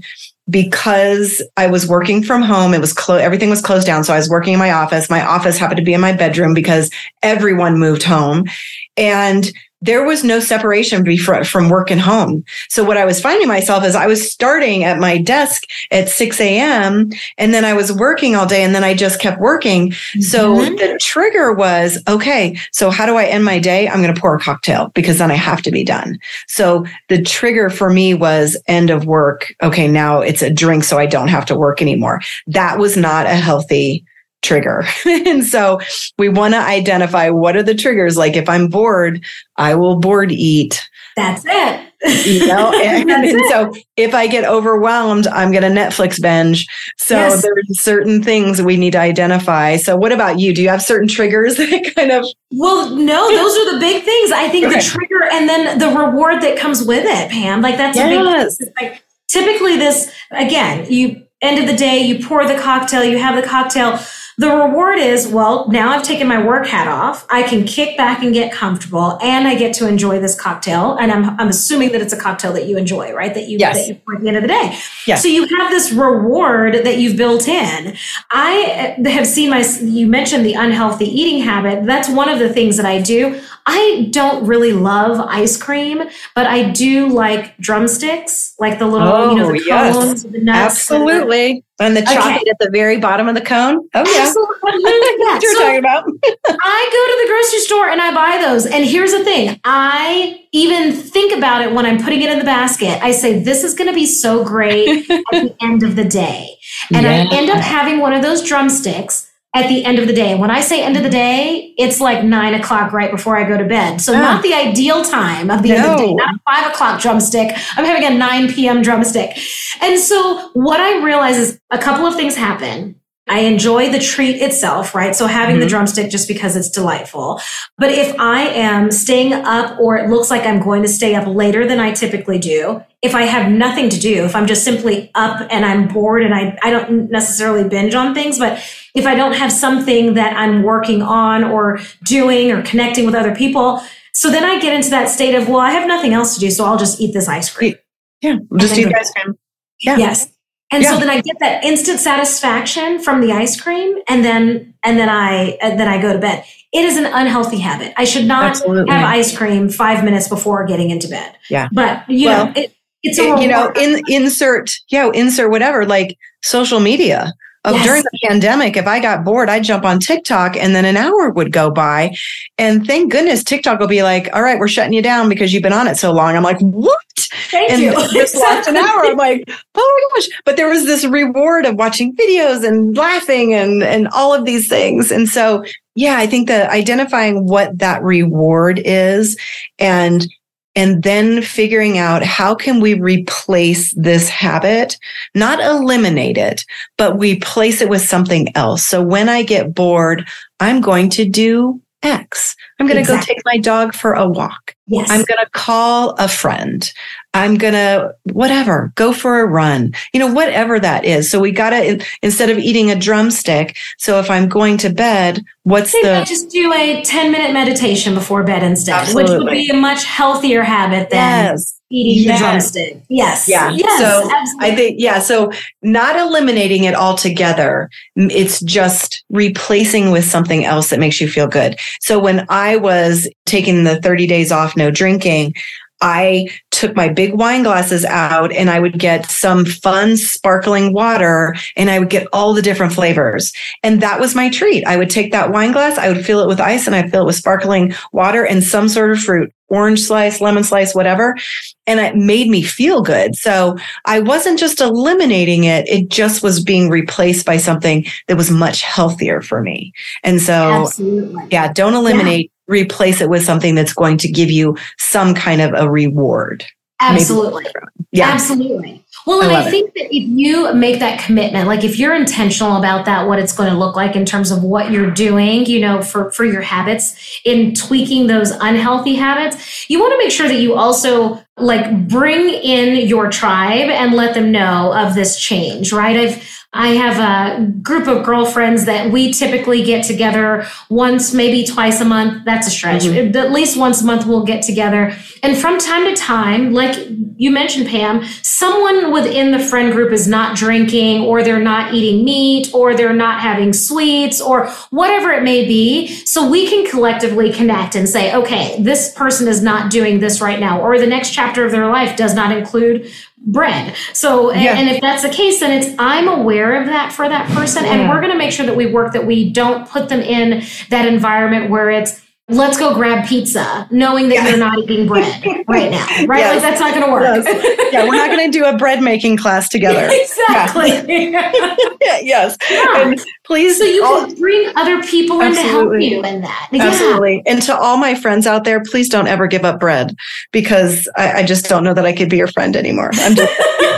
because I was working from home, it was everything was closed down. So I was working in my office. My office happened to be in my bedroom because everyone moved home. And there was no separation from work and home. So what I was finding myself is I was starting at my desk at 6 a.m. and then I was working all day, and then I just kept working. Mm-hmm. So the trigger was, okay, so how do I end my day? I'm going to pour a cocktail because then I have to be done. So the trigger for me was end of work. Okay, now it's a drink so I don't have to work anymore. That was not a healthy trigger. And so we want to identify what are the triggers. Like, if I'm bored, I will bored eat. That's it. And so if I get overwhelmed, I'm going to Netflix binge. So there's certain things we need to identify. So what about you? Do you have certain triggers that kind of? Well, no, those are the big things. I think the trigger and then the reward that comes with it, Pam. Like that's a big thing. Like typically this, again, end of the day, you pour the cocktail, you have the cocktail. The reward is, well, now I've taken my work hat off. I can kick back and get comfortable, and I get to enjoy this cocktail. And I'm assuming that it's a cocktail that you enjoy, right? That you pour at the end of the day. Yes. So you have this reward that you've built in. I have seen you mentioned the unhealthy eating habit. That's one of the things that I do. I don't really love ice cream, but I do like drumsticks, like the little, the cones, the nuts. Absolutely. And the chocolate at the very bottom of the cone. Oh, yeah. Absolutely. What you're talking about. I go to the grocery store and I buy those. And here's the thing. I even think about it when I'm putting it in the basket. I say, this is going to be so great at the end of the day. And I end up having one of those drumsticks at the end of the day. And when I say end of the day, it's like 9:00 right before I go to bed. So not the ideal time of the end of the day, not a 5:00 drumstick. I'm having a 9 p.m. drumstick. And so what I realize is a couple of things happen. I enjoy the treat itself, right? So having the drumstick just because it's delightful. But if I am staying up or it looks like I'm going to stay up later than I typically do, if I have nothing to do, if I'm just simply up and I'm bored and I don't necessarily binge on things, but if I don't have something that I'm working on or doing or connecting with other people, so then I get into that state of, well, I have nothing else to do, so I'll just eat this ice cream. Yeah, just eat ice cream. Yeah. Yes. And so then I get that instant satisfaction from the ice cream, and then I go to bed. It is an unhealthy habit. I should not have ice cream 5 minutes before getting into bed. Yeah. But it's a insert whatever, like social media. During the pandemic, if I got bored, I'd jump on TikTok and then an hour would go by. And thank goodness TikTok will be like, all right, we're shutting you down because you've been on it so long. I'm like, what? Thank you. Just lost an hour. I'm like, oh my gosh. But there was this reward of watching videos and laughing and all of these things. And so, I think that identifying what that reward is and then figuring out how can we replace this habit, not eliminate it, but replace it with something else. So when I get bored, I'm going to do X. I'm going to go take my dog for a walk. Yes. I'm going to call a friend. I'm going to, go for a run, whatever that is. So we got to, instead of eating a drumstick. So if I'm going to bed, I just do a 10-minute meditation before bed instead, Absolutely. Which would be a much healthier habit than eating the drumstick. Yes. Yeah. Yes. So absolutely. I think, so not eliminating it altogether. It's just replacing with something else that makes you feel good. So when I was taking the 30 days off, no drinking, I took my big wine glasses out and I would get some fun sparkling water and I would get all the different flavors. And that was my treat. I would take that wine glass, I would fill it with ice and I'd fill it with sparkling water and some sort of fruit, orange slice, lemon slice, whatever. And it made me feel good. So I wasn't just eliminating it. It just was being replaced by something that was much healthier for me. And so, don't eliminate. Replace it with something that's going to give you some kind of a reward. Absolutely. Absolutely. Well, and I think that if you make that commitment, like if you're intentional about that, what it's going to look like in terms of what you're doing, for your habits, in tweaking those unhealthy habits, you want to make sure that you also bring in your tribe and let them know of this change, right? I have a group of girlfriends that we typically get together once, maybe twice a month. That's a stretch. At least once a month we'll get together. And from time to time, like you mentioned, Pam, someone within the friend group is not drinking or they're not eating meat or they're not having sweets or whatever it may be. So we can collectively connect and say, okay, this person is not doing this right now, or the next chapter of their life does not include bread. So, and if that's the case, then I'm aware of that for that person. And we're going to make sure that we don't put them in that environment where it's let's go grab pizza, knowing that you're not eating bread right now, right? Yes. Like that's not going to work. Yes. Yeah, we're not going to do a bread making class together. Exactly. Yes. Yeah. And please. So you can bring other people in to help you in that. Yeah. Absolutely. And to all my friends out there, please don't ever give up bread, because I just don't know that I could be your friend anymore. I'm just,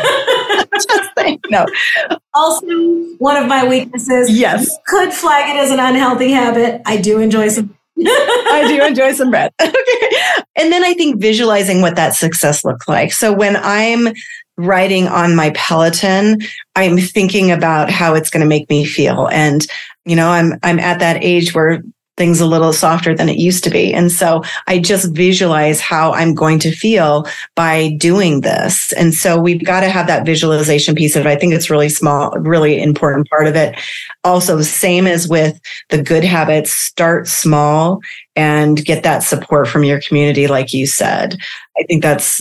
just saying. No. Also, one of my weaknesses. Yes. Could flag it as an unhealthy habit. I do enjoy some. I do enjoy some bread. Okay. And then I think visualizing what that success looks like. So when I'm riding on my Peloton, I'm thinking about how it's going to make me feel. And, I'm at that age where things a little softer than it used to be. And so I just visualize how I'm going to feel by doing this. And so we've got to have that visualization piece of it. I think it's really small, really important part of it. Also, same as with the good habits, start small and get that support from your community, like you said. I think that's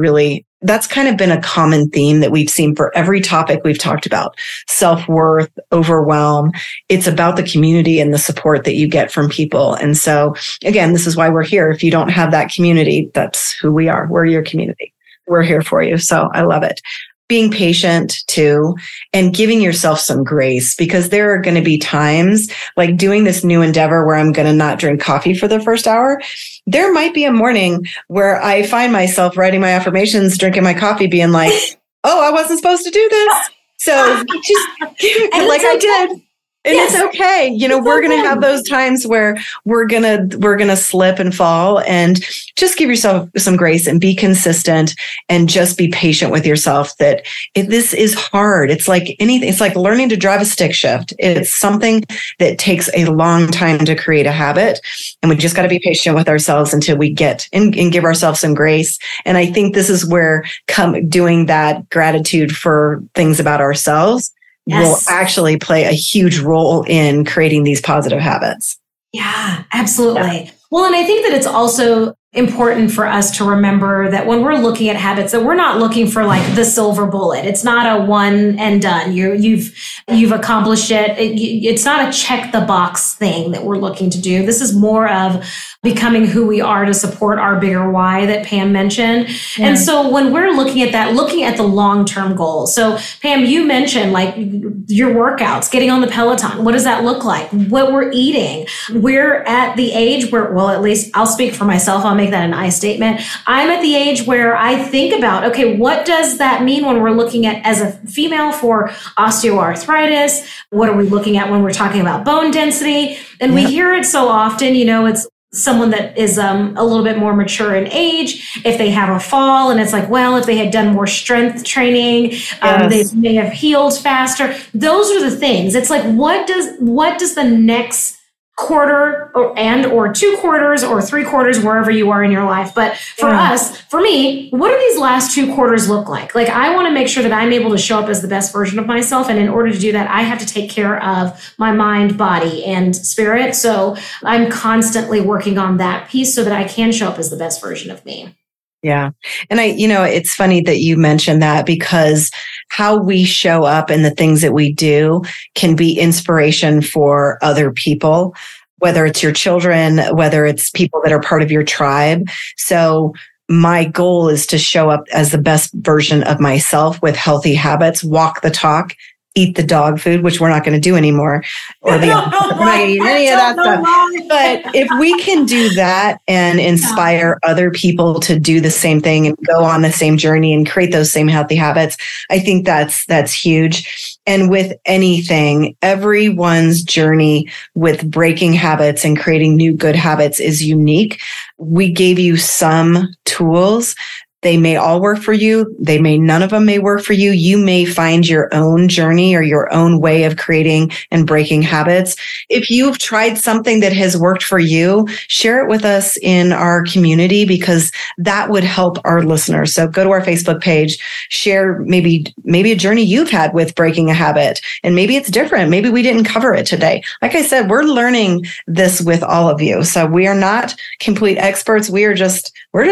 kind of been a common theme that we've seen for every topic we've talked about. Self-worth, overwhelm. It's about the community and the support that you get from people. And so again, this is why we're here. If you don't have that community, that's who we are. We're your community. We're here for you. So I love it. Being patient too, and giving yourself some grace, because there are going to be times like doing this new endeavor where I'm going to not drink coffee for the first hour. There might be a morning where I find myself writing my affirmations, drinking my coffee, being like, oh, I wasn't supposed to do this. So just like I did. And it's okay. We're going to have those times where we're going to slip and fall, and just give yourself some grace and be consistent and just be patient with yourself that if this is hard, it's like anything. It's like learning to drive a stick shift. It's something that takes a long time to create a habit. And we just got to be patient with ourselves until we get and give ourselves some grace. And I think this is where doing that gratitude for things about ourselves will actually play a huge role in creating these positive habits. Yeah, absolutely. Yeah. Well, and I think that it's also important for us to remember that when we're looking at habits, that we're not looking for like the silver bullet. It's not a one and done. You've accomplished it. It's not a check the box thing that we're looking to do. This is more of becoming who we are to support our bigger why that Pam mentioned. Yeah. And so when we're looking at that, looking at the long-term goals. So Pam, you mentioned like your workouts, getting on the Peloton. What does that look like? What we're eating. We're at the age where, well, at least I'll speak for myself. I'll make that an I statement. I'm at the age where I think about, okay, what does that mean when we're looking at as a female for osteoarthritis? What are we looking at when we're talking about bone density? And we hear it so often, it's someone that is a little bit more mature in age, if they have a fall, and it's like, well, if they had done more strength training, they may have healed faster. Those are the things. It's like, what does the next quarter or 2 quarters or 3 quarters, wherever you are in your life. But for me, what do these last 2 quarters look like? Like, I want to make sure that I'm able to show up as the best version of myself. And in order to do that, I have to take care of my mind, body, and spirit. So I'm constantly working on that piece so that I can show up as the best version of me. Yeah. And it's funny that you mentioned that, because how we show up and the things that we do can be inspiration for other people, whether it's your children, whether it's people that are part of your tribe. So my goal is to show up as the best version of myself with healthy habits, walk the talk, eat the dog food, which we're not going to do anymore, or we're not going to eat any of that stuff. But if we can do that and inspire other people to do the same thing and go on the same journey and create those same healthy habits, I think that's huge. And with anything, everyone's journey with breaking habits and creating new good habits is unique. We gave you some tools. They may all work for you. None of them may work for you. You may find your own journey or your own way of creating and breaking habits. If you've tried something that has worked for you, share it with us in our community, because that would help our listeners. So go to our Facebook page, share maybe a journey you've had with breaking a habit, and maybe it's different. Maybe we didn't cover it today. Like I said, we're learning this with all of you. So we are not complete experts. We're just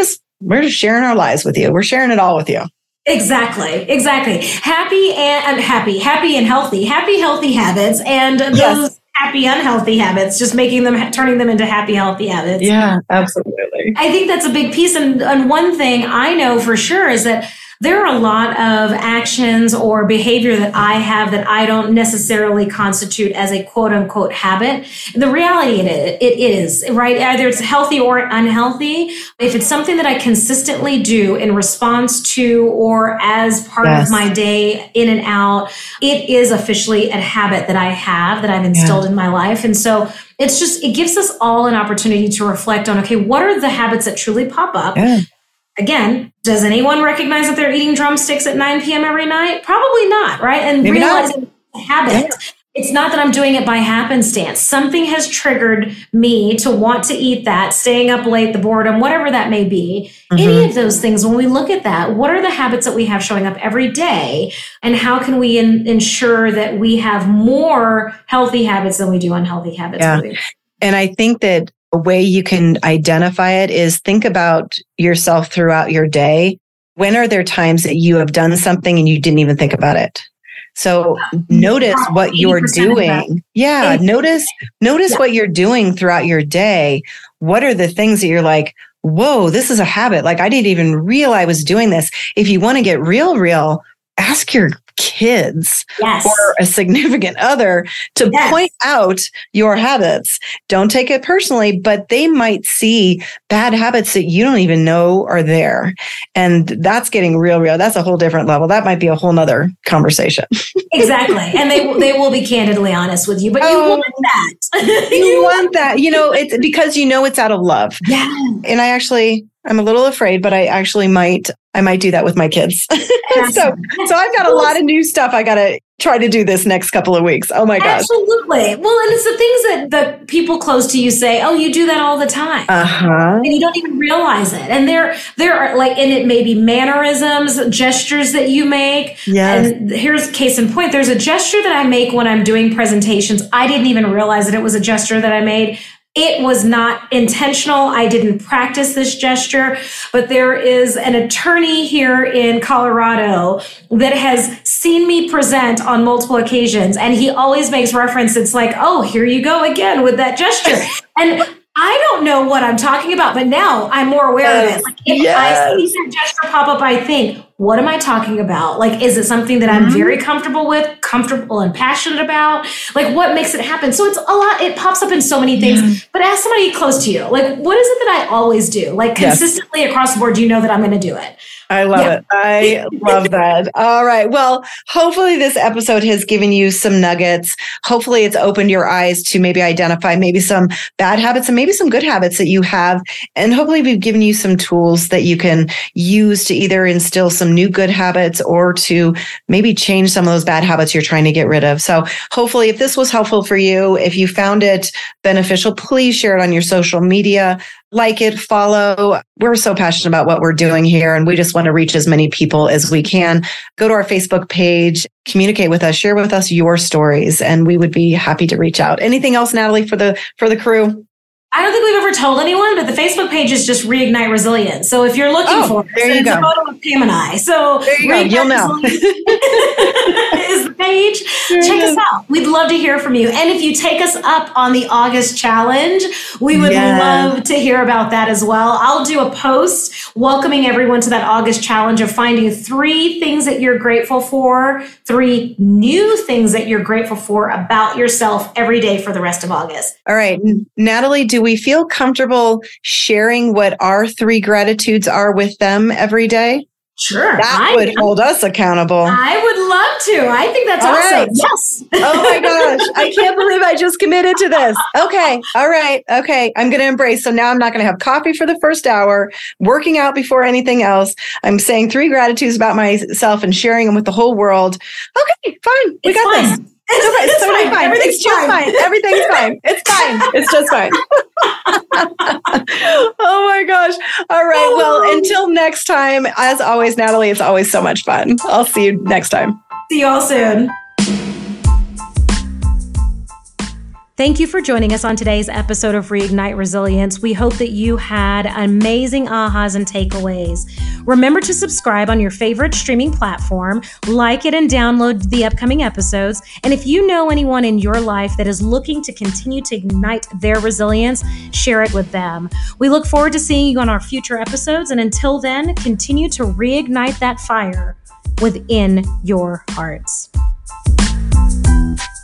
sharing our lives with you. We're sharing it all with you. Exactly. Happy and healthy habits. And those happy, unhealthy habits, just turning them into happy, healthy habits. Yeah, absolutely. I think that's a big piece. And one thing I know for sure is that there are a lot of actions or behavior that I have that I don't necessarily constitute as a quote unquote habit. The reality it is, right? Either it's healthy or unhealthy. If it's something that I consistently do in response to or as part of my day in and out, it is officially a habit that I have, that I've instilled in my life. And so it gives us all an opportunity to reflect on, okay, what are the habits that truly pop up? Yeah. Again, does anyone recognize that they're eating drumsticks at 9 p.m. every night? Probably not, right? And maybe realizing a habit. Yeah. It's not that I'm doing it by happenstance. Something has triggered me to want to eat that, staying up late, the boredom, whatever that may be. Any of those things, when we look at that, what are the habits that we have showing up every day? And how can we ensure that we have more healthy habits than we do unhealthy habits? Yeah. And I think that a way you can identify it is think about yourself throughout your day. When are there times that you have done something and you didn't even think about it? So notice what you're doing. Yeah. Notice what you're doing throughout your day. What are the things that you're like, whoa, this is a habit. Like I didn't even realize I was doing this. If you want to get real, ask your kids or a significant other to point out your habits. Don't take it personally, but they might see bad habits that you don't even know are there. And that's getting real. That's a whole different level. That might be a whole nother conversation. Exactly. And they will be candidly honest with you, but you want that. You want that. It's because it's out of love. Yeah. And I'm a little afraid, but I might do that with my kids. So I've got a lot of new stuff I got to try to do this next couple of weeks. Oh my gosh. Absolutely. Well, and it's the things that people close to you say, oh, you do that all the time. And you don't even realize it. And there are and it may be mannerisms, gestures that you make. Yes. And here's case in point. There's a gesture that I make when I'm doing presentations. I didn't even realize that it was a gesture that I made. It was not intentional. I didn't practice this gesture, but there is an attorney here in Colorado that has seen me present on multiple occasions, and he always makes reference. It's like, oh, here you go again with that gesture. And I don't know what I'm talking about, but now I'm more aware of it. Like if I see that gesture pop up, I think, what am I talking about? Like, is it something that I'm very comfortable and passionate about? Like, what makes it happen? So it's a lot. It pops up in so many things. But ask somebody close to you, like, what is it that I always do? Like, consistently across the board, you know that I'm going to do it. I love it. I love that. All right. Well, hopefully this episode has given you some nuggets. Hopefully it's opened your eyes to maybe identify maybe some bad habits and maybe some good habits that you have. And hopefully we've given you some tools that you can use to either instill some new good habits or to maybe change some of those bad habits you're trying to get rid of. So hopefully if this was helpful for you, if you found it beneficial, please share it on your social media. Like it, follow. We're so passionate about what we're doing here, and we just want to reach as many people as we can. Go to our Facebook page, communicate with us, share with us your stories, and we would be happy to reach out. Anything else, Natalie, for the crew? I don't think we've ever told anyone, but the Facebook page is just Reignite Resilience. So if you're looking for it, it's a photo of Pam and I. So there you go. You'll know. Is the page. Check us out. We'd love to hear from you. And if you take us up on the August challenge, we would love to hear about that as well. I'll do a post welcoming everyone to that August challenge of finding 3 things that you're grateful for, 3 new things that you're grateful for about yourself every day for the rest of August. All right. Natalie, do we feel comfortable sharing what our 3 gratitudes are with them every day? Sure. That would hold us accountable. I would love to. I think that's awesome. Right. Yes. Oh my gosh. I can't believe I just committed to this. Okay. All right. Okay. I'm going to embrace. So now I'm not going to have coffee for the first hour, working out before anything else. I'm saying 3 gratitudes about myself and sharing them with the whole world. Okay. Fine. We got this. It's totally fine. Everything's just fine. Everything's fine. It's fine. It's just fine. Oh my gosh. All right. Well, until next time, as always, Natalie, it's always so much fun. I'll see you next time. See you all soon. Thank you for joining us on today's episode of Reignite Resilience. We hope that you had amazing ahas and takeaways. Remember to subscribe on your favorite streaming platform, like it and download the upcoming episodes. And if you know anyone in your life that is looking to continue to ignite their resilience, share it with them. We look forward to seeing you on our future episodes. And until then, continue to reignite that fire within your hearts.